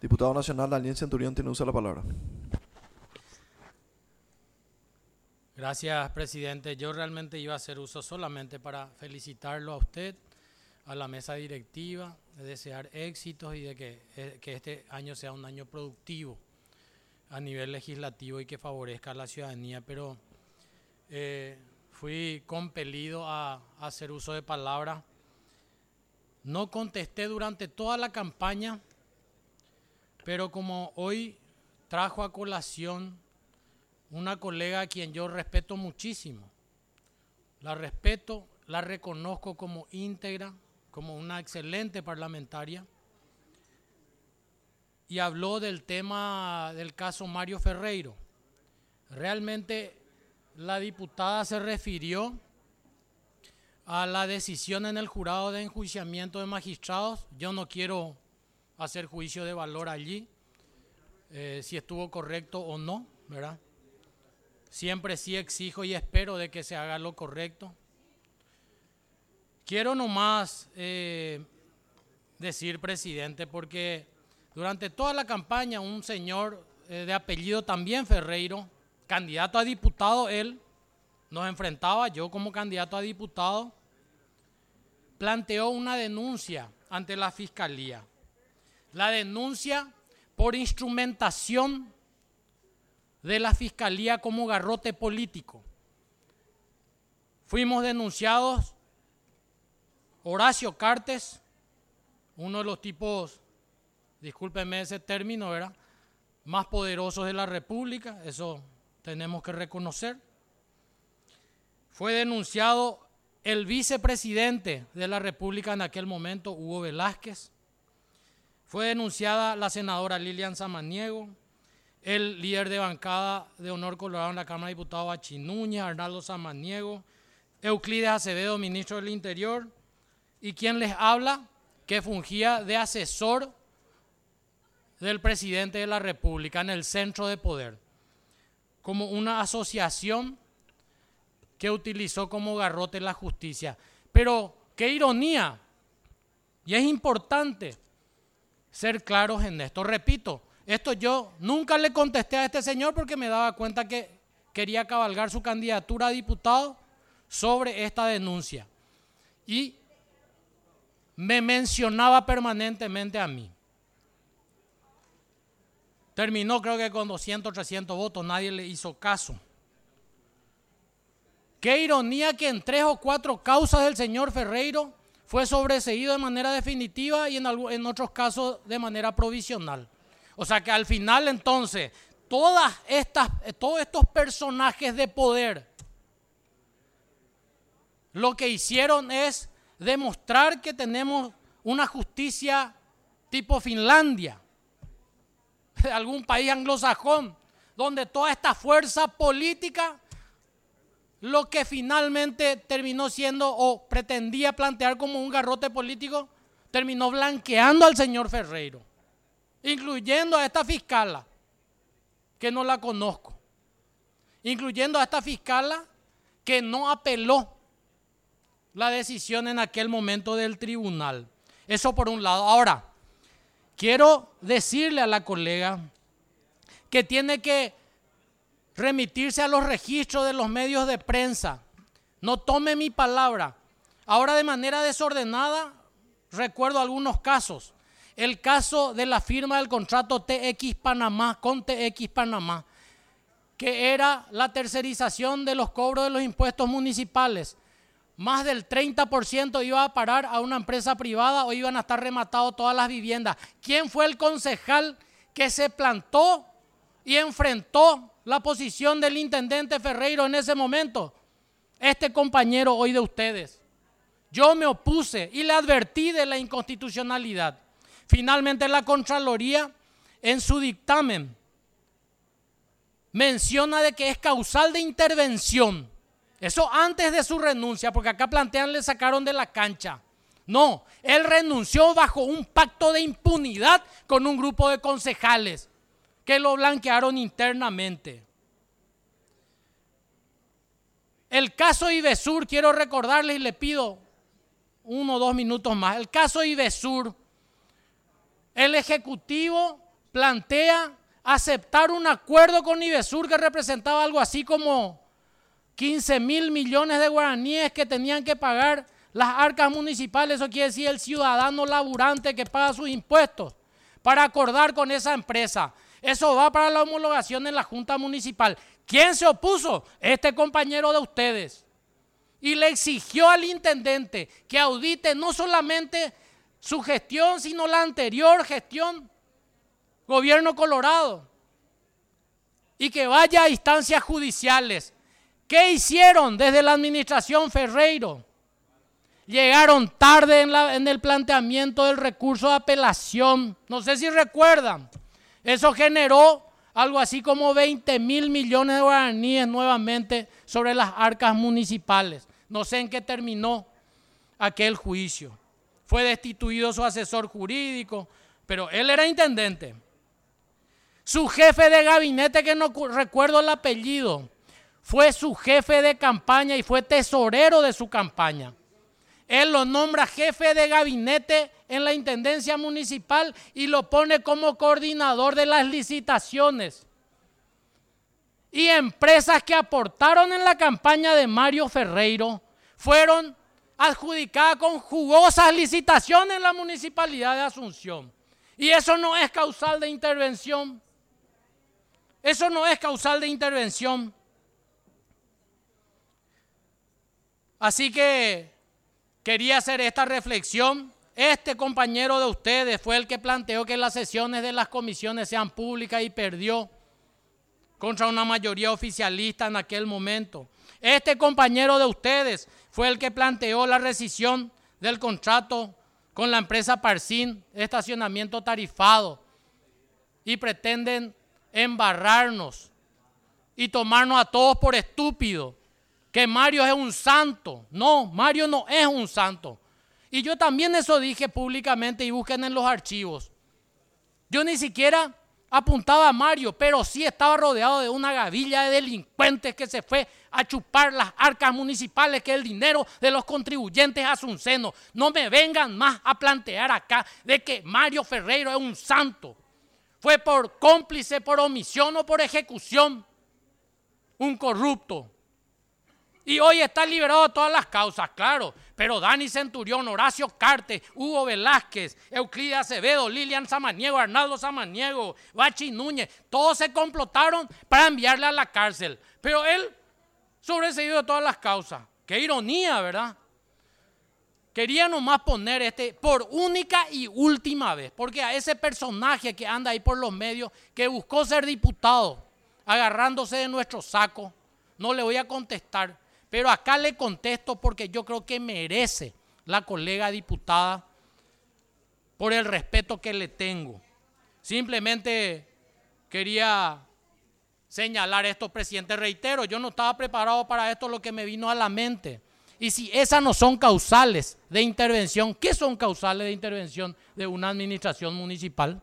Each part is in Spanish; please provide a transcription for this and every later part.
Diputado Nacional Daniel Centurión tiene uso de la palabra. Gracias, presidente. Yo realmente iba a hacer uso solamente para felicitarlo a usted, a la mesa directiva, de desear éxitos y de que este año sea un año productivo a nivel legislativo y que favorezca a la ciudadanía, pero fui compelido a hacer uso de palabra. No contesté durante toda la campaña, pero como hoy trajo a colación una colega a quien yo respeto muchísimo, la respeto, la reconozco como íntegra, como una excelente parlamentaria, y habló del tema del caso Mario Ferreiro. Realmente la diputada se refirió a la decisión en el jurado de enjuiciamiento de magistrados. Yo no quiero hacer juicio de valor allí, si estuvo correcto o no, ¿verdad? Siempre sí exijo y espero de que se haga lo correcto. Quiero nomás decir, presidente, porque durante toda la campaña un señor de apellido también Ferreiro, candidato a diputado, él nos enfrentaba, yo como candidato a diputado, planteó una denuncia ante la Fiscalía. La denuncia por instrumentación de la Fiscalía como garrote político. Fuimos denunciados, Horacio Cartes, uno de los tipos, discúlpenme ese término, ¿verdad?, más poderosos de la República, eso tenemos que reconocer. Fue denunciado el vicepresidente de la República en aquel momento, Hugo Velázquez. Fue denunciada la senadora Lilian Samaniego, el líder de bancada de Honor Colorado en la Cámara de Diputados, Bachi Núñez, Arnaldo Samaniego, Euclides Acevedo, ministro del Interior, y quien les habla, que fungía de asesor del presidente de la República en el centro de poder, como una asociación que utilizó como garrote la justicia. Pero qué ironía, y es importante ser claros en esto. Repito, esto yo nunca le contesté a este señor porque me daba cuenta que quería cabalgar su candidatura a diputado sobre esta denuncia. Y me mencionaba permanentemente a mí. Terminó creo que con 200, 300 votos, nadie le hizo caso. Qué ironía que en 3 o 4 causas del señor Ferreiro fue sobreseído de manera definitiva y en otros casos de manera provisional. O sea que al final entonces, todos estos personajes de poder, lo que hicieron es demostrar que tenemos una justicia tipo Finlandia, de algún país anglosajón, donde toda esta fuerza política, lo que finalmente terminó siendo o pretendía plantear como un garrote político, terminó blanqueando al señor Ferreiro, incluyendo a esta fiscala, que no la conozco, incluyendo a esta fiscala que no apeló la decisión en aquel momento del tribunal. Eso por un lado. Ahora, quiero decirle a la colega que tiene que remitirse a los registros de los medios de prensa. No tome mi palabra. Ahora, de manera desordenada, recuerdo algunos casos. El caso de la firma del contrato TX Panamá con TX Panamá, que era la tercerización de los cobros de los impuestos municipales. Más del 30% iba a parar a una empresa privada o iban a estar rematadas todas las viviendas. ¿Quién fue el concejal que se plantó y enfrentó la posición del intendente Ferreiro en ese momento? Este compañero hoy de ustedes. Yo me opuse y le advertí de la inconstitucionalidad. Finalmente la Contraloría en su dictamen menciona de que es causal de intervención. Eso antes de su renuncia, porque acá plantean le sacaron de la cancha. No, él renunció bajo un pacto de impunidad con un grupo de concejales que lo blanquearon internamente. El caso Ivesur, quiero recordarles y le pido 1 o 2 minutos más. El caso Ivesur, el Ejecutivo plantea aceptar un acuerdo con Ivesur que representaba algo así como 15.000 millones de guaraníes que tenían que pagar las arcas municipales, eso quiere decir el ciudadano laburante que paga sus impuestos, para acordar con esa empresa. Eso va para la homologación en la Junta Municipal. ¿Quién se opuso? Este compañero de ustedes. Y le exigió al intendente que audite no solamente su gestión, sino la anterior gestión, gobierno Colorado, y que vaya a instancias judiciales. ¿Qué hicieron desde la administración Ferreiro? Llegaron tarde en el planteamiento del recurso de apelación. No sé si recuerdan. Eso generó algo así como 20.000 millones de guaraníes nuevamente sobre las arcas municipales. No sé en qué terminó aquel juicio. Fue destituido su asesor jurídico, pero él era intendente. Su jefe de gabinete, que no recuerdo el apellido, fue su jefe de campaña y fue tesorero de su campaña. Él lo nombra jefe de gabinete en la intendencia municipal y lo pone como coordinador de las licitaciones. Y empresas que aportaron en la campaña de Mario Ferreiro fueron adjudicadas con jugosas licitaciones en la municipalidad de Asunción. Y eso no es causal de intervención. Eso no es causal de intervención. Así que quería hacer esta reflexión. Este compañero de ustedes fue el que planteó que las sesiones de las comisiones sean públicas y perdió contra una mayoría oficialista en aquel momento. Este compañero de ustedes fue el que planteó la rescisión del contrato con la empresa Parsin, estacionamiento tarifado, y pretenden embarrarnos y tomarnos a todos por estúpidos, que Mario es un santo. No, Mario no es un santo. Y yo también eso dije públicamente y busquen en los archivos. Yo ni siquiera apuntaba a Mario, pero sí estaba rodeado de una gavilla de delincuentes que se fue a chupar las arcas municipales, que es el dinero de los contribuyentes asuncenos. No me vengan más a plantear acá de que Mario Ferreiro es un santo. Fue por cómplice, por omisión o por ejecución, un corrupto. Y hoy está liberado de todas las causas, claro. Pero Dani Centurión, Horacio Carte, Hugo Velázquez, Euclides Acevedo, Lilian Samaniego, Arnaldo Samaniego, Bachi Núñez, todos se complotaron para enviarle a la cárcel. Pero él sobreseído de todas las causas. Qué ironía, ¿verdad? Quería nomás poner por única y última vez, porque a ese personaje que anda ahí por los medios, que buscó ser diputado, agarrándose de nuestro saco, no le voy a contestar. Pero acá le contesto porque yo creo que merece la colega diputada por el respeto que le tengo. Simplemente quería señalar esto, presidente. Reitero, yo no estaba preparado para esto, lo que me vino a la mente. Y si esas no son causales de intervención, ¿qué son causales de intervención de una administración municipal?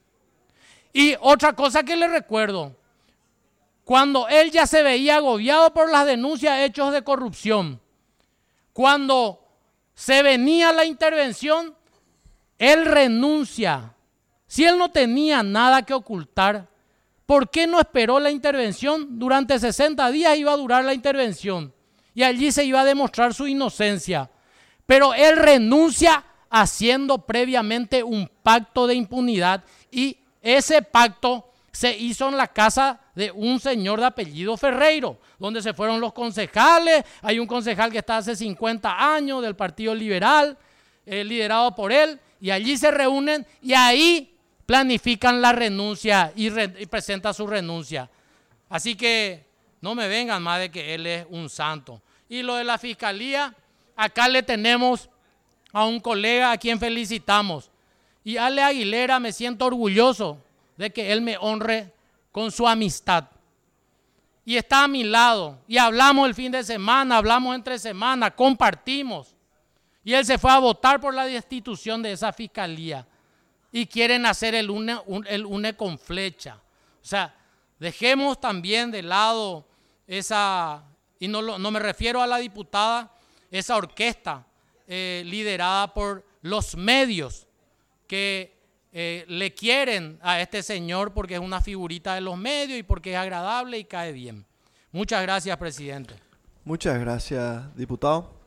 Y otra cosa que le recuerdo. Cuando él ya se veía agobiado por las denuncias de hechos de corrupción, cuando se venía la intervención, él renuncia. Si él no tenía nada que ocultar, ¿por qué no esperó la intervención? Durante 60 días iba a durar la intervención y allí se iba a demostrar su inocencia. Pero él renuncia haciendo previamente un pacto de impunidad y ese pacto se hizo en la casa de un señor de apellido Ferreiro, donde se fueron los concejales. Hay un concejal que está hace 50 años del Partido Liberal, liderado por él, y allí se reúnen y ahí planifican la renuncia y presenta su renuncia. Así que no me vengan más de que él es un santo. Y lo de la fiscalía, acá le tenemos a un colega a quien felicitamos. Y Ale Aguilera, me siento orgulloso de que él me honre con su amistad. Y está a mi lado. Y hablamos el fin de semana, hablamos entre semana, compartimos. Y él se fue a votar por la destitución de esa fiscalía. Y quieren hacer el UNE con flecha. O sea, dejemos también de lado esa, y no me refiero a la diputada, esa orquesta liderada por los medios que le quieren a este señor porque es una figurita de los medios y porque es agradable y cae bien. Muchas gracias, presidente. Muchas gracias, diputado.